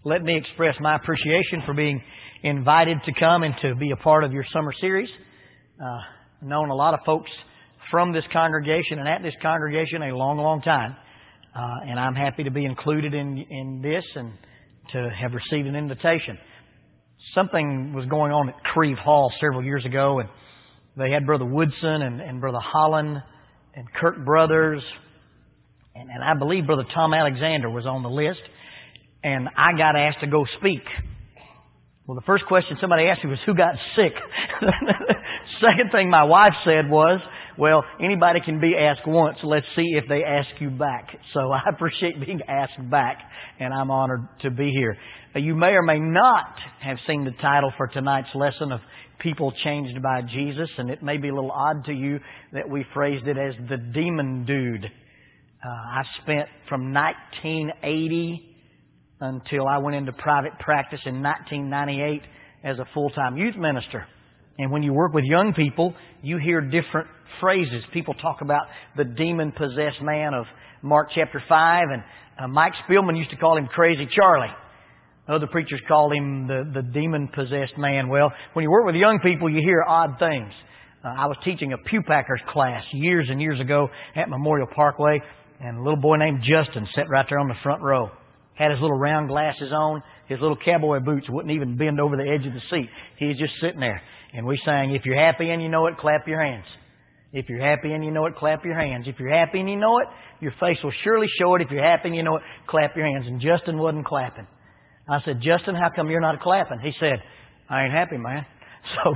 let me express my appreciation for being invited to come and to be a part of your summer series. I've known a lot of folks from this congregation and at this congregation a long, long time. And I'm happy to be included in this and to have received an invitation. Something was going on at Creve Hall several years ago, and they had Brother Woodson and Brother Holland and Kirk Brothers, and I believe Brother Tom Alexander was on the list, and I got asked to go speak. Well, the first question somebody asked me was, who got sick? Second thing my wife said was, well, anybody can be asked once. Let's see if they ask you back. So I appreciate being asked back, and I'm honored to be here. You may or may not have seen the title for tonight's lesson of People Changed by Jesus, and it may be a little odd to you that we phrased it as the Demon Dude. I spent from 1980 until I went into private practice in 1998 as a full-time youth minister. And when you work with young people, you hear different phrases. People talk about the demon-possessed man of Mark chapter 5, and Mike Spielman used to call him Crazy Charlie. Other preachers called him the demon-possessed man. Well, when you work with young people, you hear odd things. I was teaching a Pew Packers class years and years ago at Memorial Parkway, and a little boy named Justin sat right there on the front row. Had his little round glasses on, his little cowboy boots wouldn't even bend over the edge of the seat. He was just sitting there. And we sang, if you're happy and you know it, clap your hands. If you're happy and you know it, clap your hands. If you're happy and you know it, your face will surely show it. If you're happy and you know it, clap your hands. And Justin wasn't clapping. I said, Justin, how come you're not clapping? He said, I ain't happy, man. So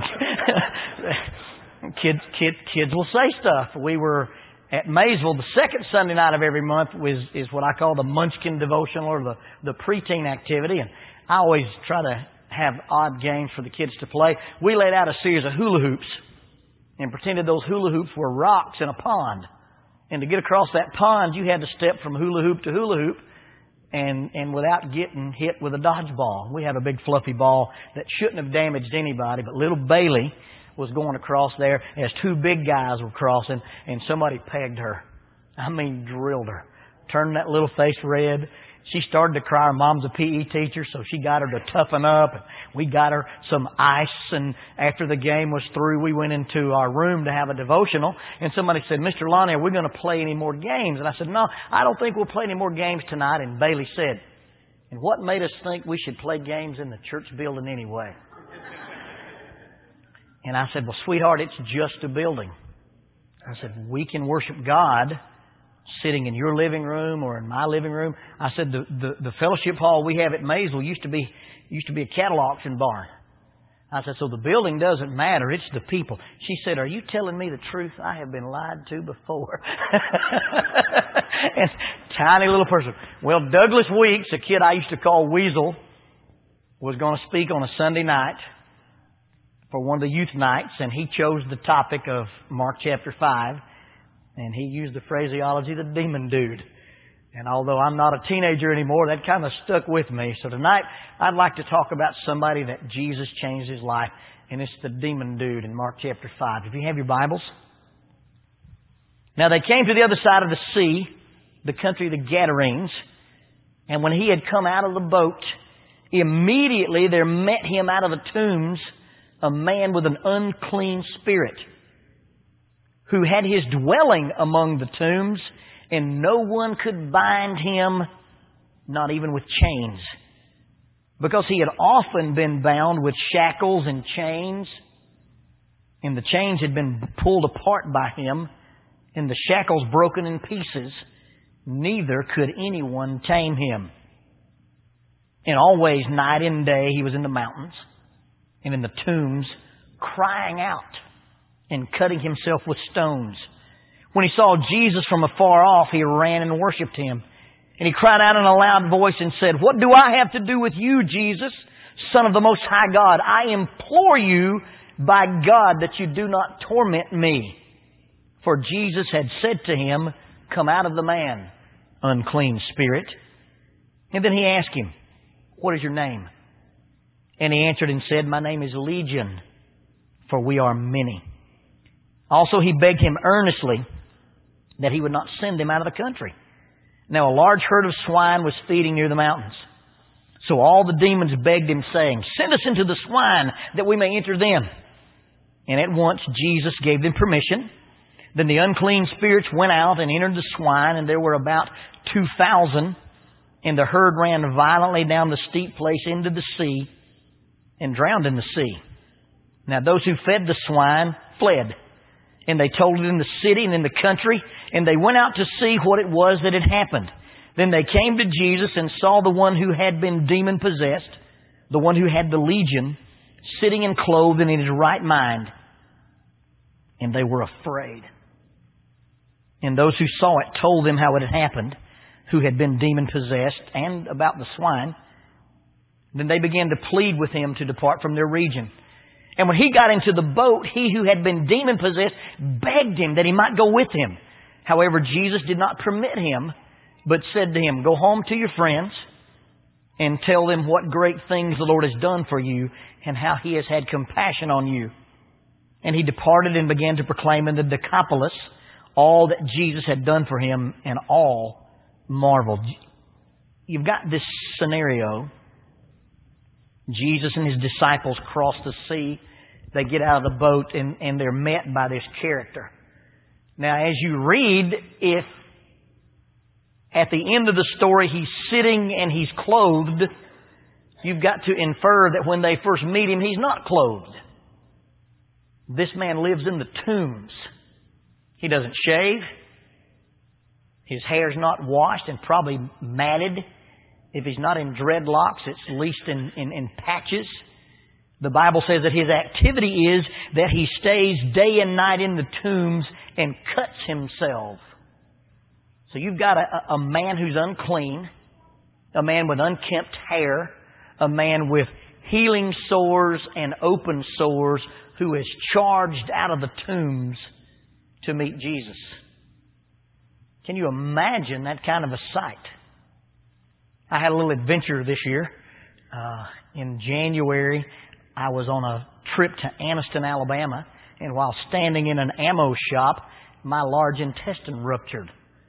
kids will say stuff. We were at Maysville. The second Sunday night of every month is what I call the Munchkin Devotional, or the preteen activity. And I always try to have odd games for the kids to play. We laid out a series of hula hoops and pretended those hula hoops were rocks in a pond. And to get across that pond, you had to step from hula hoop to hula hoop and without getting hit with a dodgeball. We have a big fluffy ball that shouldn't have damaged anybody, but little Bailey was going across there as two big guys were crossing, and somebody pegged her. I mean, drilled her. Turned that little face red. She started to cry. Her mom's a PE teacher, so she got her to toughen up. We got her some ice, and after the game was through, we went into our room to have a devotional, and somebody said, Mr. Lonnie, are we going to play any more games? And I said, no, I don't think we'll play any more games tonight. And Bailey said, and what made us think we should play games in the church building anyway? And I said, well, sweetheart, it's just a building. I said, we can worship God sitting in your living room or in my living room. I said, the fellowship hall we have at Maysville used to be a cattle auction barn. I said, so the building doesn't matter, it's the people. She said, are you telling me the truth? I have been lied to before. And tiny little person. Well, Douglas Weeks, a kid I used to call Weasel, was going to speak on a Sunday night for one of the youth nights, and he chose the topic of Mark chapter 5, and he used the phraseology, the demon dude. And although I'm not a teenager anymore, that kind of stuck with me. So tonight, I'd like to talk about somebody that Jesus changed his life, and it's the demon dude in Mark chapter 5. If you have your Bibles. Now they came to the other side of the sea, the country of the Gadarenes, and when he had come out of the boat, immediately there met him out of the tombs a man with an unclean spirit, who had his dwelling among the tombs, and no one could bind him, not even with chains, because he had often been bound with shackles and chains, and the chains had been pulled apart by him, and the shackles broken in pieces. Neither could anyone tame him. And always, night and day, he was in the mountains and in the tombs, crying out and cutting himself with stones. When he saw Jesus from afar off, he ran and worshipped him. And he cried out in a loud voice and said, what do I have to do with you, Jesus, Son of the Most High God? I implore you by God that you do not torment me. For Jesus had said to him, come out of the man, unclean spirit. And then he asked him, what is your name? And he answered and said, my name is Legion, for we are many. Also he begged him earnestly that he would not send him out of the country. Now a large herd of swine was feeding near the mountains. So all the demons begged him, saying, "Send us into the swine, that we may enter them." And at once Jesus gave them permission. Then the unclean spirits went out and entered the swine, and there were about 2,000. And the herd ran violently down the steep place into the sea and drowned in the sea. Now those who fed the swine fled, and they told it in the city and in the country, and they went out to see what it was that had happened. Then they came to Jesus and saw the one who had been demon-possessed, the one who had the legion, sitting and clothed and in his right mind. And they were afraid. And those who saw it told them how it had happened, who had been demon-possessed, and about the swine. Then they began to plead with him to depart from their region. And when he got into the boat, he who had been demon-possessed begged him that he might go with him. However, Jesus did not permit him, but said to him, "Go home to your friends and tell them what great things the Lord has done for you and how he has had compassion on you." And he departed and began to proclaim in the Decapolis all that Jesus had done for him, and all marveled. You've got this scenario. Jesus and his disciples cross the sea. They get out of the boat and they're met by this character. Now, as you read, if at the end of the story he's sitting and he's clothed, you've got to infer that when they first meet him, he's not clothed. This man lives in the tombs. He doesn't shave. His hair's not washed and probably matted. If he's not in dreadlocks, it's at least in patches. The Bible says that his activity is that he stays day and night in the tombs and cuts himself. So you've got a man who's unclean, a man with unkempt hair, a man with healing sores and open sores who is charged out of the tombs to meet Jesus. Can you imagine that kind of a sight? I had a little adventure this year. In January, I was on a trip to Anniston, Alabama, and while standing in an ammo shop, my large intestine ruptured.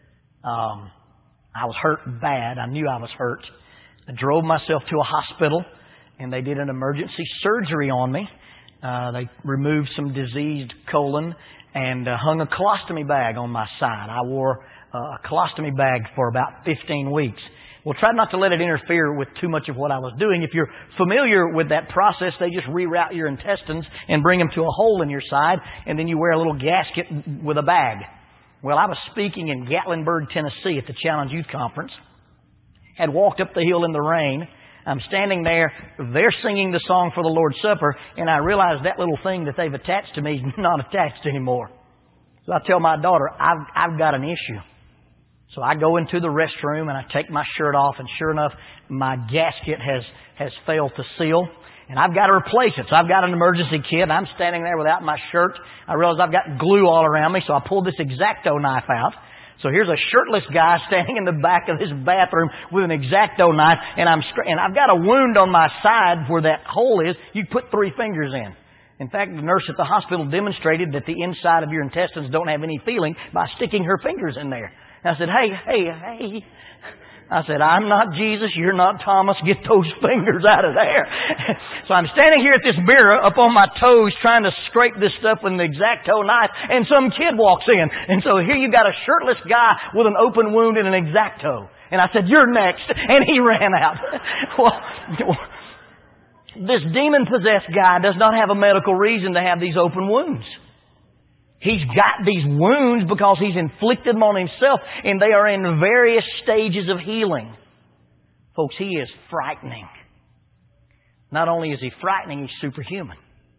I was hurt bad. I knew I was hurt. I drove myself to a hospital, and they did an emergency surgery on me. They removed some diseased colon and hung a colostomy bag on my side. I wore a colostomy bag for about 15 weeks. Well, try not to let it interfere with too much of what I was doing. If you're familiar with that process, they just reroute your intestines and bring them to a hole in your side, and then you wear a little gasket with a bag. Well, I was speaking in Gatlinburg, Tennessee at the Challenge Youth Conference. Had walked up the hill in the rain. I'm standing there. They're singing the song for the Lord's Supper, and I realize that little thing that they've attached to me is not attached anymore. So I tell my daughter, I've got an issue. So I go into the restroom and I take my shirt off, and sure enough, my gasket has failed to seal, and I've got to replace it. So I've got an emergency kit. I'm standing there without my shirt. I realize I've got glue all around me, so I pull this X-Acto knife out. So here's a shirtless guy standing in the back of this bathroom with an X-Acto knife, and I've got a wound on my side where that hole is. You put 3 fingers in. In fact, the nurse at the hospital demonstrated that the inside of your intestines don't have any feeling by sticking her fingers in there. And I said, hey. I said, I'm not Jesus, you're not Thomas, get those fingers out of there. So I'm standing here at this mirror up on my toes trying to scrape this stuff with an X-Acto knife, and some kid walks in. And so here you got a shirtless guy with an open wound and an X-Acto. And I said, you're next. And he ran out. Well, this demon-possessed guy does not have a medical reason to have these open wounds. He's got these wounds because he's inflicted them on himself, and they are in various stages of healing. Folks, he is frightening. Not only is he frightening, he's superhuman.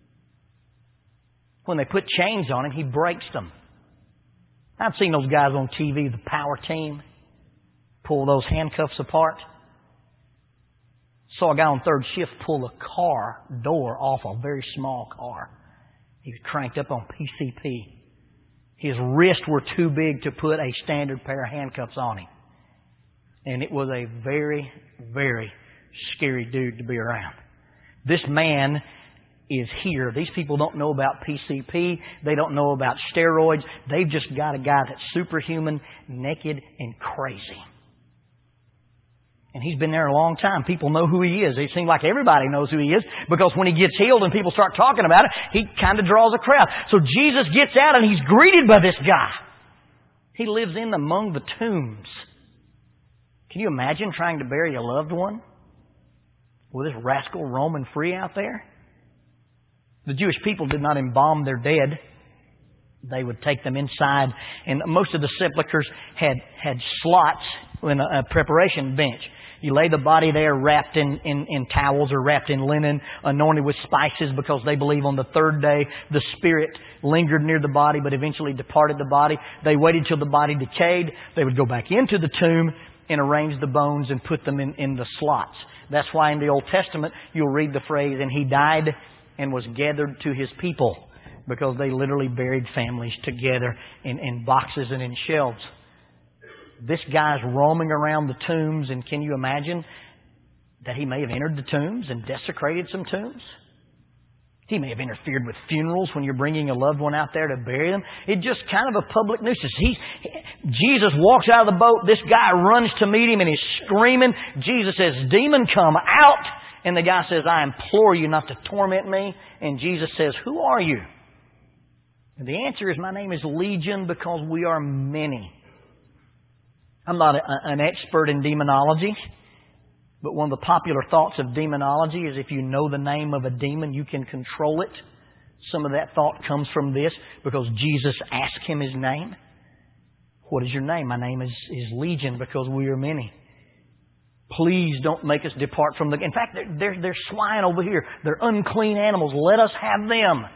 When they put chains on him, he breaks them. I've seen those guys on TV, the power team, pull those handcuffs apart. Saw a guy on third shift pull a car door off a very small car. He was cranked up on PCP. His wrists were too big to put a standard pair of handcuffs on him. And it was a very, very scary dude to be around. This man is here. These people don't know about PCP. They don't know about steroids. They've just got a guy that's superhuman, naked, and crazy. And he's been there a long time. People know who he is. It seems like everybody knows who he is because when he gets healed and people start talking about it, he kind of draws a crowd. So Jesus gets out and he's greeted by this guy. He lives in among the tombs. Can you imagine trying to bury a loved one with this rascal roaming free out there? The Jewish people did not embalm their dead. They would take them inside, and most of the sepulchres had slots in a preparation bench. You lay the body there wrapped in towels or wrapped in linen, anointed with spices, because they believe on the third day the spirit lingered near the body but eventually departed the body. They waited till the body decayed. They would go back into the tomb and arrange the bones and put them in the slots. That's why in the Old Testament you'll read the phrase, and he died and was gathered to his people, because they literally buried families together in boxes and in shelves. This guy's roaming around the tombs, and can you imagine that he may have entered the tombs and desecrated some tombs? He may have interfered with funerals when you're bringing a loved one out there to bury them. It's just kind of a public nuisance. Jesus walks out of the boat. This guy runs to meet him and he's screaming. Jesus says, "Demon, come out." And the guy says, "I implore you not to torment me." And Jesus says, "Who are you?" And the answer is, "My name is Legion, because we are many." I'm not an expert in demonology, but one of the popular thoughts of demonology is if you know the name of a demon, you can control it. Some of that thought comes from this, because Jesus asked him his name. "What is your name?" "My name is Legion, because we are many. Please don't make us depart from the..." In fact, there's swine over here. They're unclean animals. Let us have them.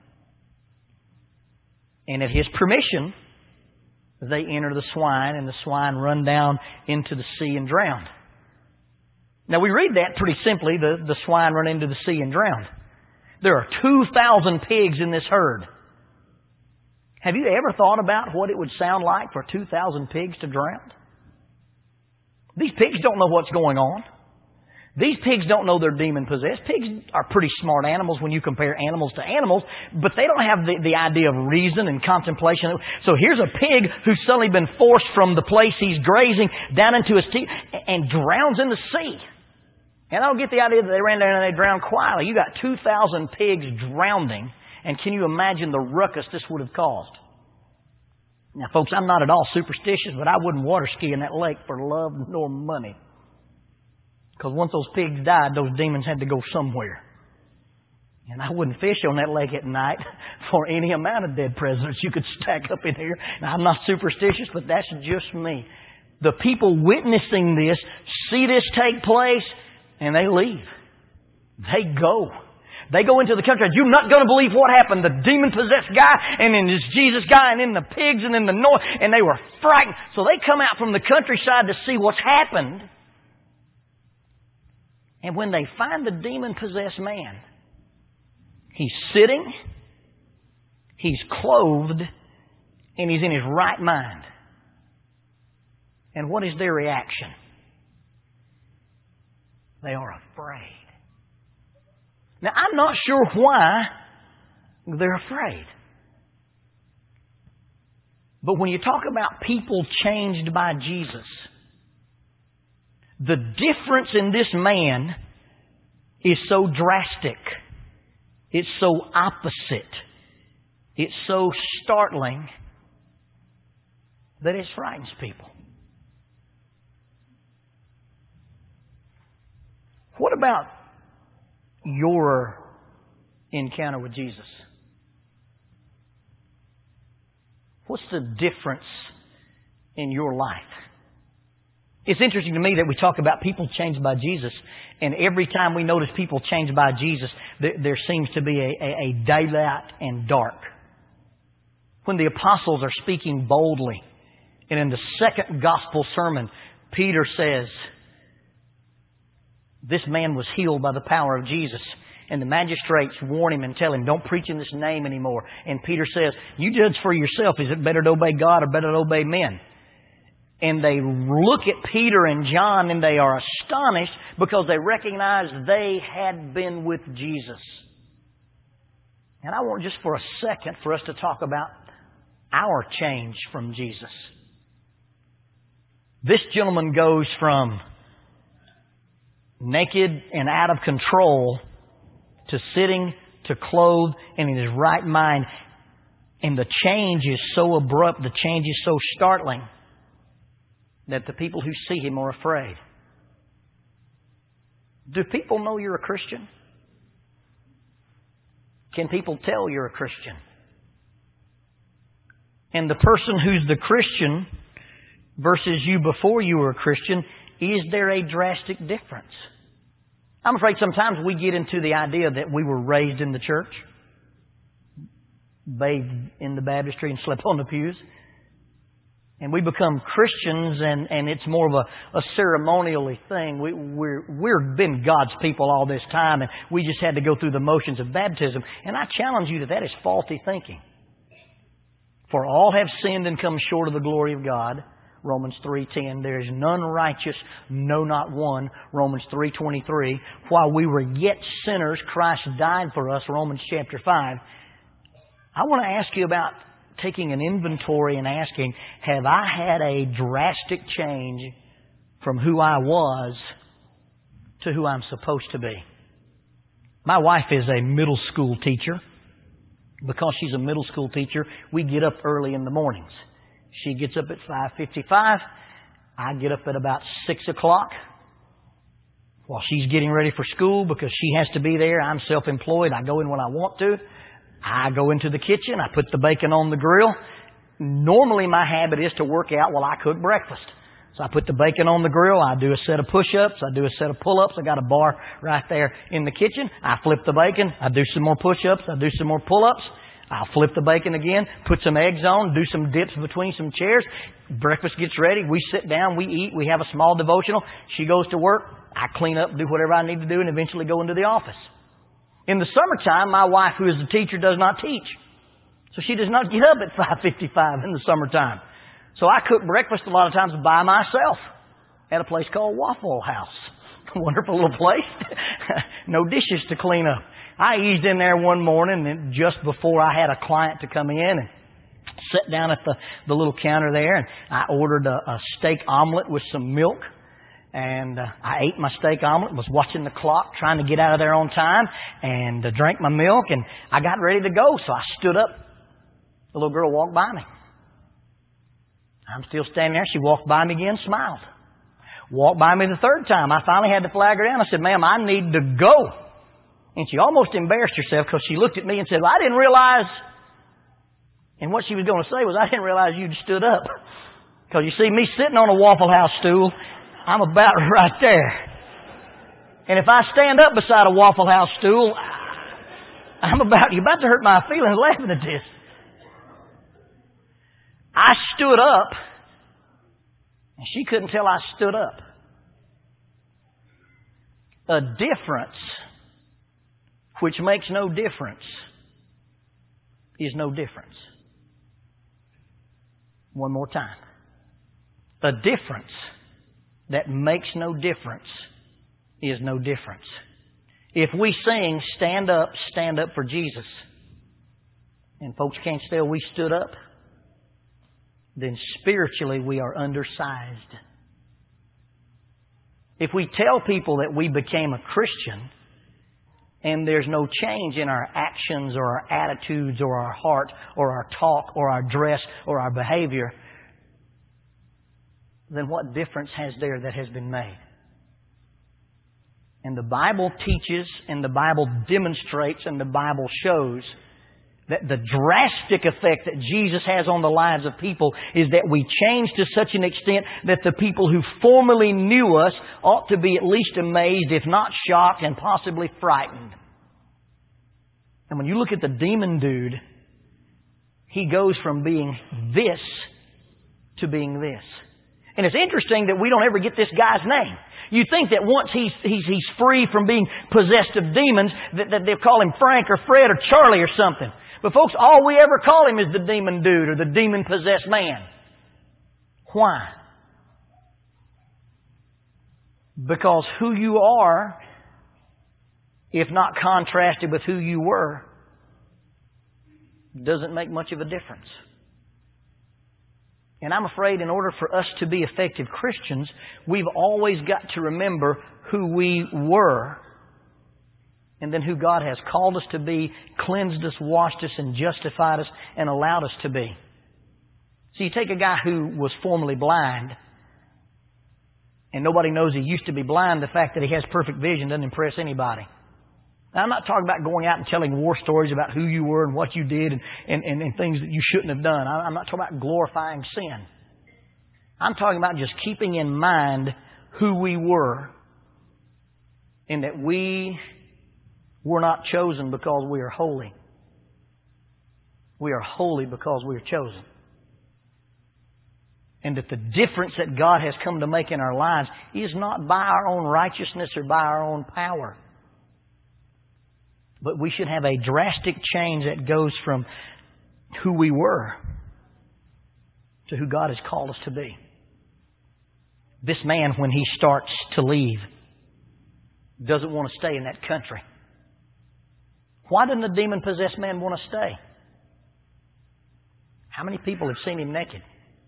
And at his permission, they enter the swine, and the swine run down into the sea and drown. Now, we read that pretty simply. The swine run into the sea and drown. There are 2,000 pigs in this herd. Have you ever thought about what it would sound like for 2,000 pigs to drown? These pigs don't know what's going on. These pigs don't know they're demon-possessed. Pigs are pretty smart animals when you compare animals to animals, but they don't have the idea of reason and contemplation. So here's a pig who's suddenly been forced from the place he's grazing down into his teeth and drowns in the sea. And I don't get the idea that they ran down and they drowned quietly. You got 2,000 pigs drowning, and can you imagine the ruckus this would have caused? Now, folks, I'm not at all superstitious, but I wouldn't water ski in that lake for love nor money. Because once those pigs died, those demons had to go somewhere. And I wouldn't fish on that lake at night for any amount of dead presidents you could stack up in here. Now, I'm not superstitious, but that's just me. The people witnessing this see this take place, and they leave. They go. They go into the country. You're not going to believe what happened. The demon-possessed guy, and then this Jesus guy, and then the pigs, and then the noise. And they were frightened. So they come out from the countryside to see what's happened. And when they find the demon-possessed man, he's sitting, he's clothed, and he's in his right mind. And what is their reaction? They are afraid. Now, I'm not sure why they're afraid. But when you talk about people changed by Jesus, the difference in this man is so drastic. It's so opposite. It's so startling that it frightens people. What about your encounter with Jesus? What's the difference in your life? It's interesting to me that we talk about people changed by Jesus, and every time we notice people changed by Jesus, there seems to be a daylight and dark. When the apostles are speaking boldly, and in the second gospel sermon, Peter says, this man was healed by the power of Jesus. And the magistrates warn him and tell him, don't preach in this name anymore. And Peter says, you judge for yourself. Is it better to obey God or better to obey men? And they look at Peter and John and they are astonished because they recognize they had been with Jesus. And I want just for a second for us to talk about our change from Jesus. This gentleman goes from naked and out of control, to sitting, to clothed, and in his right mind. And the change is so abrupt, the change is so startling, that the people who see him are afraid. Do people know you're a Christian? Can people tell you're a Christian? And the person who's the Christian versus you before you were a Christian, is there a drastic difference? I'm afraid sometimes we get into the idea that we were raised in the church, bathed in the baptistry and slept on the pews. And we become Christians, and it's more of a ceremonially thing. We've been God's people all this time, and we just had to go through the motions of baptism. And I challenge you that is faulty thinking. For all have sinned and come short of the glory of God. Romans 3:10. There is none righteous, no, not one. Romans 3:23. While we were yet sinners, Christ died for us. Romans chapter 5. I want to ask you about taking an inventory and asking, have I had a drastic change from who I was to who I'm supposed to be? My wife is a middle school teacher. Because she's a middle school teacher, we get up early in the mornings. She gets up at 5:55. I get up at about 6 o'clock while she's getting ready for school because she has to be there. I'm self-employed. I go in when I want to. I go into the kitchen. I put the bacon on the grill. Normally my habit is to work out while I cook breakfast. So I put the bacon on the grill. I do a set of push-ups. I do a set of pull-ups. I got a bar right there in the kitchen. I flip the bacon. I do some more push-ups. I do some more pull-ups. I'll flip the bacon again, put some eggs on, do some dips between some chairs. Breakfast gets ready. We sit down. We eat. We have a small devotional. She goes to work. I clean up, do whatever I need to do, and eventually go into the office. In the summertime, my wife, who is a teacher, does not teach. So she does not get up at 5:55 in the summertime. So I cook breakfast a lot of times by myself at a place called Waffle House. A wonderful little place. No dishes to clean up. I eased in there one morning and just before I had a client to come in and sat down at the little counter there, and I ordered a steak omelet with some milk. And I ate my steak omelet, was watching the clock, trying to get out of there on time, and drank my milk, and I got ready to go. So I stood up. The little girl walked by me. I'm still standing there. She walked by me again, smiled. Walked by me the third time. I finally had to flag her down. I said, "Ma'am, I need to go." And she almost embarrassed herself because she looked at me and said, "Well, I didn't realize." And what she was going to say was, "I didn't realize you'd stood up." Because you see, me sitting on a Waffle House stool, I'm about right there. And if I stand up beside a Waffle House stool, you're about to hurt my feelings laughing at this. I stood up, and she couldn't tell I stood up. A difference which makes no difference is no difference. One more time. A difference that makes no difference is no difference. If we sing, stand up for Jesus, and folks can't tell we stood up, then spiritually we are undersized. If we tell people that we became a Christian and there's no change in our actions or our attitudes or our heart or our talk or our dress or our behavior, then what difference has there that has been made? And the Bible teaches and the Bible demonstrates and the Bible shows that the drastic effect that Jesus has on the lives of people is that we change to such an extent that the people who formerly knew us ought to be at least amazed, if not shocked, and possibly frightened. And when you look at the demon dude, he goes from being this to being this. And it's interesting that we don't ever get this guy's name. You think that once he's free from being possessed of demons, that they'll call him Frank or Fred or Charlie or something. But folks, all we ever call him is the demon dude or the demon-possessed man. Why? Because who you are, if not contrasted with who you were, doesn't make much of a difference. And I'm afraid in order for us to be effective Christians, we've always got to remember who we were and then who God has called us to be, cleansed us, washed us, and justified us, and allowed us to be. So you take a guy who was formerly blind, and nobody knows he used to be blind. The fact that he has perfect vision doesn't impress anybody. Now, I'm not talking about going out and telling war stories about who you were and what you did and things that you shouldn't have done. I'm not talking about glorifying sin. I'm talking about just keeping in mind who we were and that we were not chosen because we are holy. We are holy because we are chosen. And that the difference that God has come to make in our lives is not by our own righteousness or by our own power. But we should have a drastic change that goes from who we were to who God has called us to be. This man, when he starts to leave, doesn't want to stay in that country. Why doesn't the demon-possessed man want to stay? How many people have seen him naked?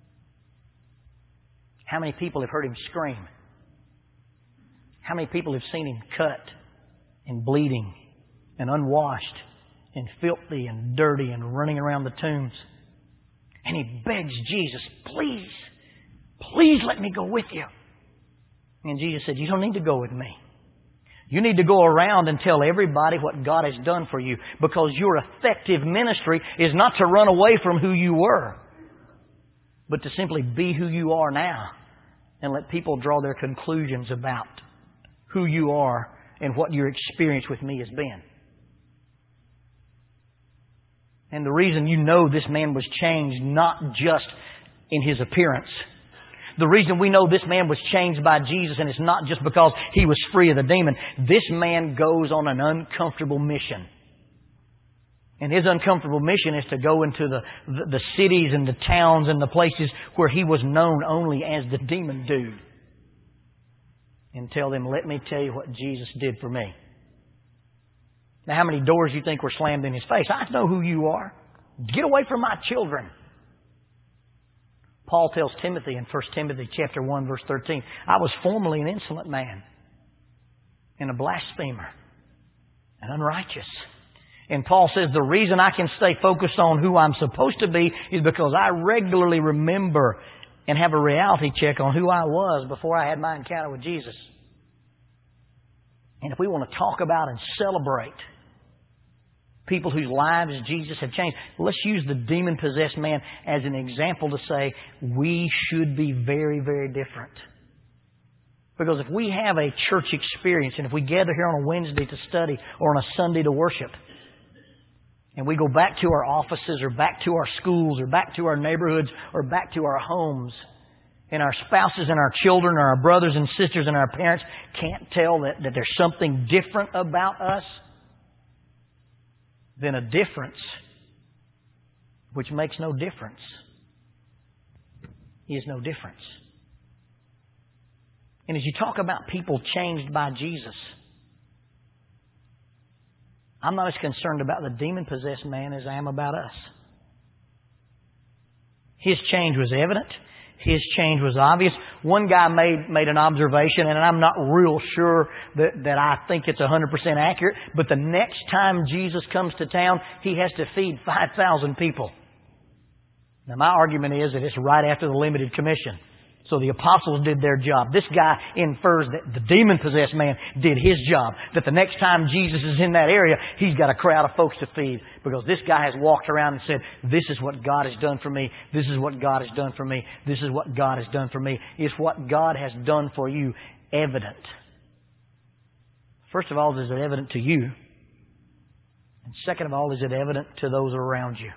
How many people have heard him scream? How many people have seen him cut and bleeding and unwashed and filthy and dirty and running around the tombs? And he begs Jesus, please let me go with you. And Jesus said, you don't need to go with me. You need to go around and tell everybody what God has done for you, because your effective ministry is not to run away from who you were, but to simply be who you are now and let people draw their conclusions about who you are and what your experience with me has been. And the reason you know this man was changed not just in his appearance. The reason we know this man was changed by Jesus, and it's not just because he was free of the demon. This man goes on an uncomfortable mission. And his uncomfortable mission is to go into the cities and the towns and the places where he was known only as the demon dude. And tell them, let me tell you what Jesus did for me. Now, how many doors do you think were slammed in his face? I know who you are. Get away from my children. Paul tells Timothy in 1 Timothy chapter 1, verse 13, I was formerly an insolent man and a blasphemer and unrighteous. And Paul says the reason I can stay focused on who I'm supposed to be is because I regularly remember and have a reality check on who I was before I had my encounter with Jesus. And if we want to talk about and celebrate people whose lives Jesus had changed, let's use the demon-possessed man as an example to say we should be very, very different. Because if we have a church experience and if we gather here on a Wednesday to study or on a Sunday to worship, and we go back to our offices or back to our schools or back to our neighborhoods or back to our homes, and our spouses and our children or our brothers and sisters and our parents can't tell that there's something different about us, then a difference which makes no difference is no difference. And as you talk about people changed by Jesus, I'm not as concerned about the demon-possessed man as I am about us. His change was evident. His change was obvious. One guy made an observation, and I'm not real sure that I think it's 100% accurate, but the next time Jesus comes to town, he has to feed 5,000 people. Now, my argument is that it's right after the limited commission. So the apostles did their job. This guy infers that the demon-possessed man did his job. That the next time Jesus is in that area, he's got a crowd of folks to feed. Because this guy has walked around and said, this is what God has done for me. This is what God has done for me. This is what God has done for me. Is what God has done for you evident? First of all, is it evident to you? And second of all, is it evident to those around you?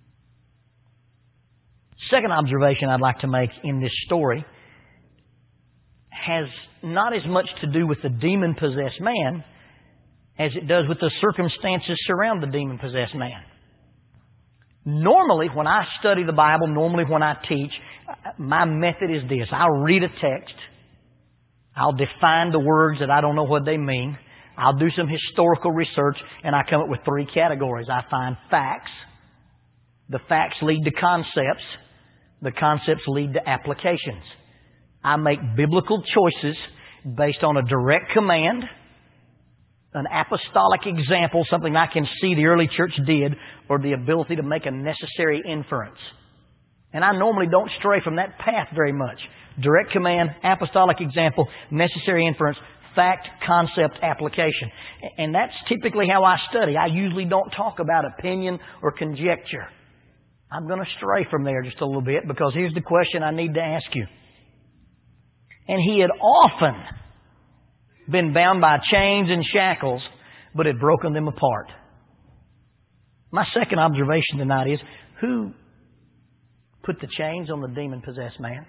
Second observation I'd like to make in this story has not as much to do with the demon-possessed man as it does with the circumstances surrounding the demon-possessed man. Normally, when I study the Bible, normally when I teach, my method is this. I'll read a text. I'll define the words that I don't know what they mean. I'll do some historical research, and I come up with three categories. I find facts. The facts lead to concepts. The concepts lead to applications. I make biblical choices based on a direct command, an apostolic example, something I can see the early church did, or the ability to make a necessary inference. And I normally don't stray from that path very much. Direct command, apostolic example, necessary inference, fact, concept, application. And that's typically how I study. I usually don't talk about opinion or conjecture. I'm going to stray from there just a little bit because here's the question I need to ask you. And he had often been bound by chains and shackles, but had broken them apart. My second observation tonight is, who put the chains on the demon-possessed man?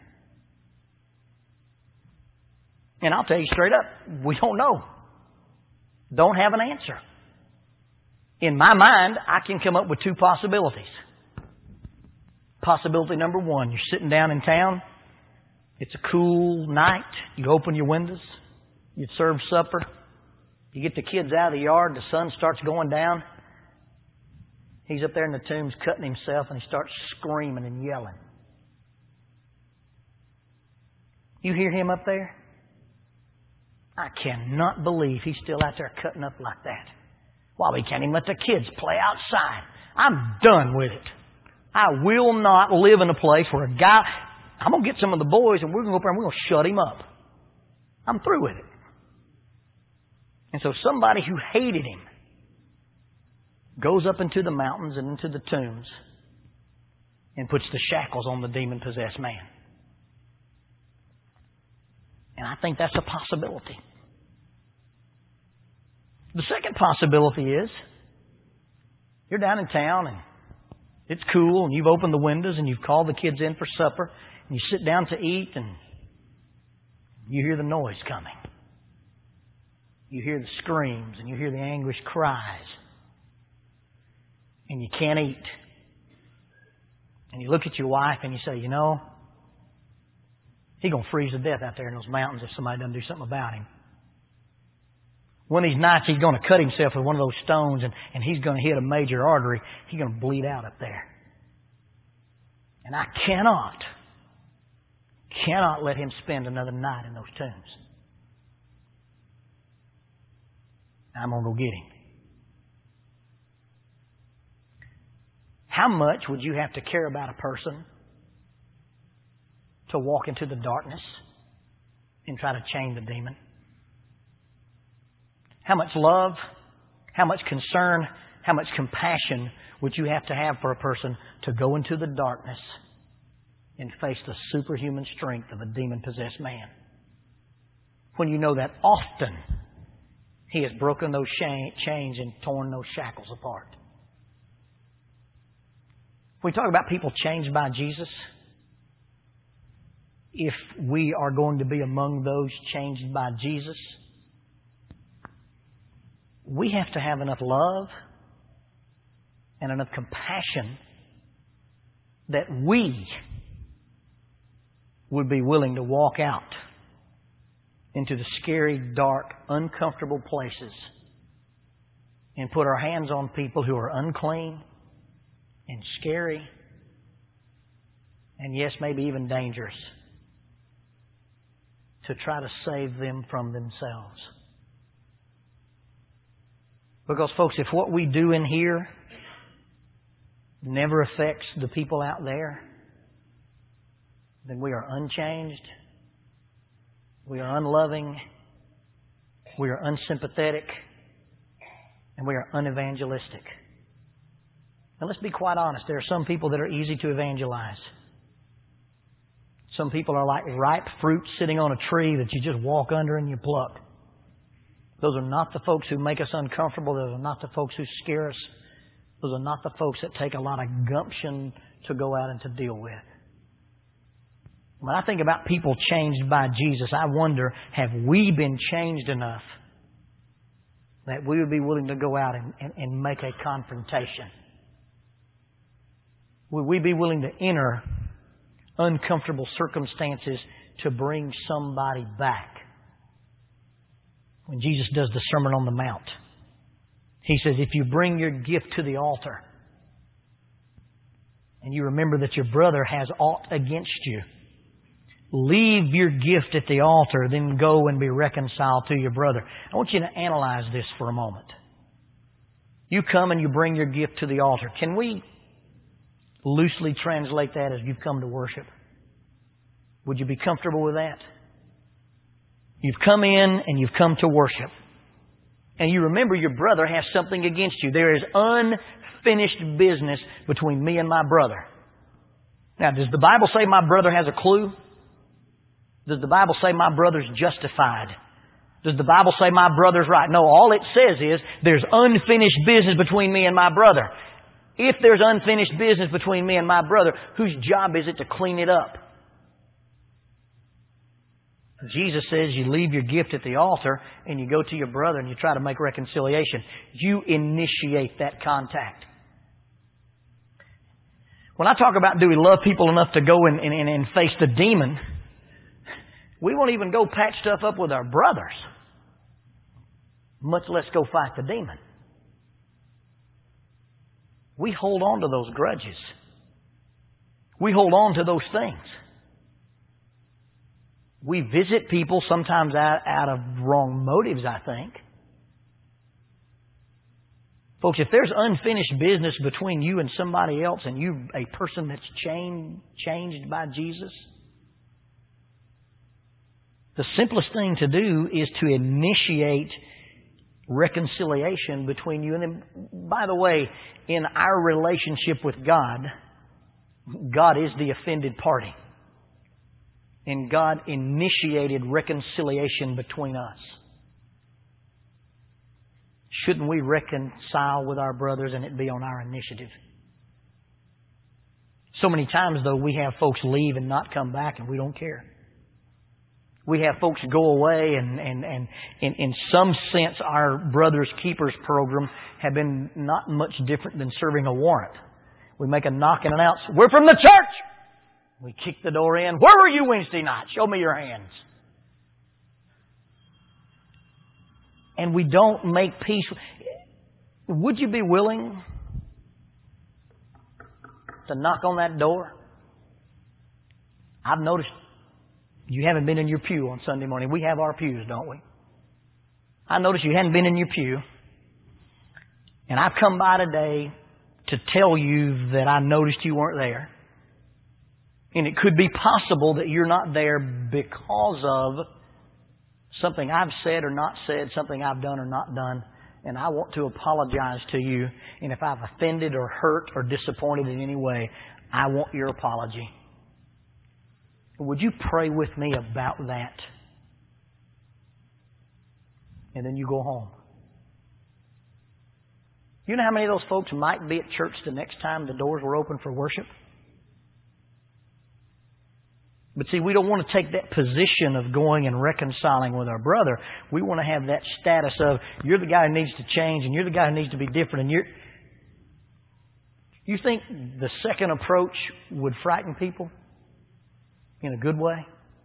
And I'll tell you straight up, we don't know. Don't have an answer. In my mind, I can come up with two possibilities. Possibility number one, you're sitting down in town. It's a cool night. You open your windows. You serve supper. You get the kids out of the yard. The sun starts going down. He's up there in the tombs cutting himself, and he starts screaming and yelling. You hear him up there? I cannot believe he's still out there cutting up like that. Well, he can't even let the kids play outside. I'm done with it. I will not live in a place where a guy... I'm going to get some of the boys and we're going to go up there and we're going to shut him up. I'm through with it. And so somebody who hated him goes up into the mountains and into the tombs and puts the shackles on the demon-possessed man. And I think that's a possibility. The second possibility is you're down in town and it's cool and you've opened the windows and you've called the kids in for supper and you sit down to eat and you hear the noise coming. You hear the screams and you hear the anguished cries. And you can't eat. And you look at your wife and you say, you know, he's going to freeze to death out there in those mountains if somebody doesn't do something about him. One of these nights he's going to cut himself with one of those stones and he's going to hit a major artery. He's going to bleed out up there. And I cannot let him spend another night in those tombs. I'm going to go get him. How much would you have to care about a person to walk into the darkness and try to chain the demon? How much love, how much concern, how much compassion would you have to have for a person to go into the darkness and face the superhuman strength of a demon-possessed man? When you know that often he has broken those chains and torn those shackles apart. When we talk about people changed by Jesus, if we are going to be among those changed by Jesus, we have to have enough love and enough compassion that we would be willing to walk out into the scary, dark, uncomfortable places and put our hands on people who are unclean and scary and, yes, maybe even dangerous, to try to save them from themselves. Because, folks, if what we do in here never affects the people out there, then we are unchanged, we are unloving, we are unsympathetic, and we are unevangelistic. Now, let's be quite honest. There are some people that are easy to evangelize. Some people are like ripe fruit sitting on a tree that you just walk under and you pluck. Those are not the folks who make us uncomfortable. Those are not the folks who scare us. Those are not the folks that take a lot of gumption to go out and to deal with. When I think about people changed by Jesus, I wonder, have we been changed enough that we would be willing to go out and make a confrontation? Would we be willing to enter uncomfortable circumstances to bring somebody back? When Jesus does the Sermon on the Mount, He says, if you bring your gift to the altar and you remember that your brother has aught against you, leave your gift at the altar, then go and be reconciled to your brother. I want you to analyze this for a moment. You come and you bring your gift to the altar. Can we loosely translate that as you've come to worship? Would you be comfortable with that? You've come in and you've come to worship. And you remember your brother has something against you. There is unfinished business between me and my brother. Now, does the Bible say my brother has a clue? Does the Bible say my brother's justified? Does the Bible say my brother's right? No, all it says is there's unfinished business between me and my brother. If there's unfinished business between me and my brother, whose job is it to clean it up? Jesus says you leave your gift at the altar and you go to your brother and you try to make reconciliation. You initiate that contact. When I talk about do we love people enough to go and face the demon, we won't even go patch stuff up with our brothers, much less go fight the demon. We hold on to those grudges. We hold on to those things. We visit people sometimes out of wrong motives, I think. Folks, if there's unfinished business between you and somebody else and you, a person that's changed by Jesus, the simplest thing to do is to initiate reconciliation between you and them. By the way, in our relationship with God, God is the offended party. And God initiated reconciliation between us. Shouldn't we reconcile with our brothers and it be on our initiative? So many times, though, we have folks leave and not come back and we don't care. We have folks go away and in some sense our Brothers Keepers program have been not much different than serving a warrant. We make a knock and announce, we're from the church! We kick the door in. Where were you Wednesday night? Show me your hands. And we don't make peace. Would you be willing to knock on that door? I've noticed you haven't been in your pew on Sunday morning. We have our pews, don't we? I noticed you hadn't been in your pew. And I've come by today to tell you that I noticed you weren't there. And it could be possible that you're not there because of something I've said or not said, something I've done or not done. And I want to apologize to you. And if I've offended or hurt or disappointed in any way, I want your apology. Would you pray with me about that? And then you go home. You know how many of those folks might be at church the next time the doors were open for worship? But see, we don't want to take that position of going and reconciling with our brother. We want to have that status of, you're the guy who needs to change and you're the guy who needs to be different. And you think the second approach would frighten people in a good way?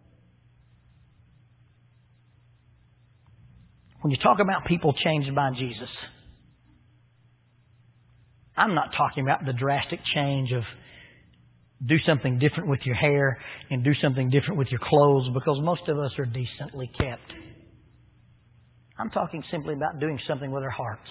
When you talk about people changed by Jesus, I'm not talking about the drastic change of do something different with your hair and do something different with your clothes, because most of us are decently kept. I'm talking simply about doing something with our hearts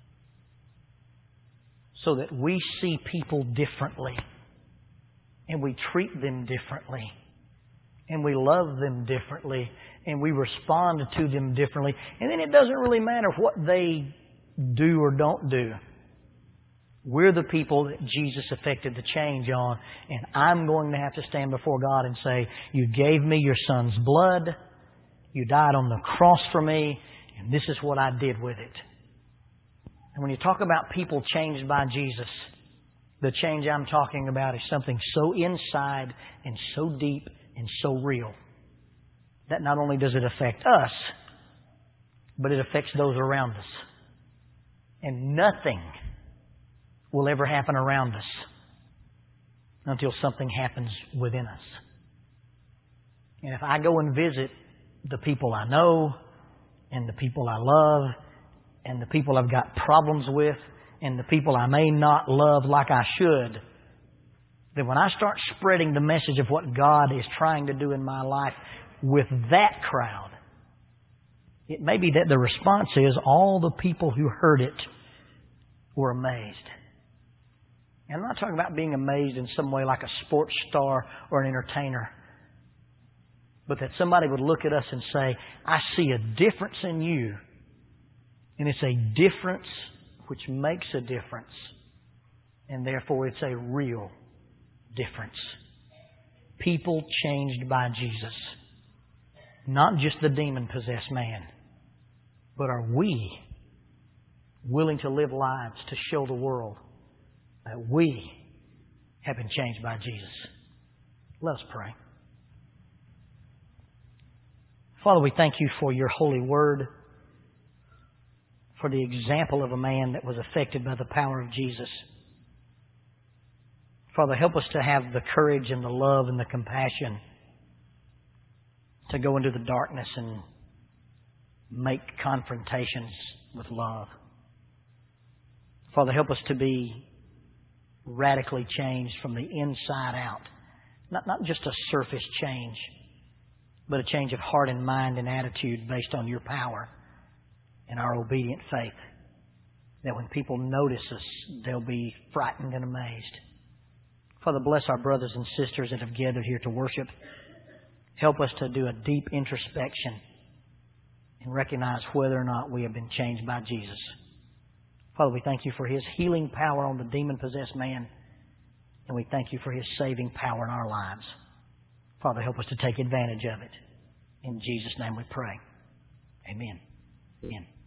so that we see people differently and we treat them differently and we love them differently and we respond to them differently. And then it doesn't really matter what they do or don't do. We're the people that Jesus effected the change on, and I'm going to have to stand before God and say, you gave me your Son's blood, you died on the cross for me, and this is what I did with it. And when you talk about people changed by Jesus, the change I'm talking about is something so inside and so deep and so real that not only does it affect us, but it affects those around us. And nothing will ever happen around us until something happens within us. And if I go and visit the people I know and the people I love and the people I've got problems with and the people I may not love like I should, then when I start spreading the message of what God is trying to do in my life with that crowd, it may be that the response is all the people who heard it were amazed. And I'm not talking about being amazed in some way like a sports star or an entertainer, but that somebody would look at us and say, I see a difference in you, and it's a difference which makes a difference, and therefore it's a real difference. People changed by Jesus. Not just the demon-possessed man, but are we willing to live lives to show the world that we have been changed by Jesus? Let us pray. Father, we thank You for Your holy word, for the example of a man that was affected by the power of Jesus. Father, help us to have the courage and the love and the compassion to go into the darkness and make confrontations with love. Father, help us to be radically changed from the inside out. Not just a surface change, but a change of heart and mind and attitude based on Your power and our obedient faith. That when people notice us, they'll be frightened and amazed. Father, bless our brothers and sisters that have gathered here to worship. Help us to do a deep introspection and recognize whether or not we have been changed by Jesus. Father, we thank You for His healing power on the demon-possessed man, and we thank You for His saving power in our lives. Father, help us to take advantage of it. In Jesus' name we pray. Amen. Amen.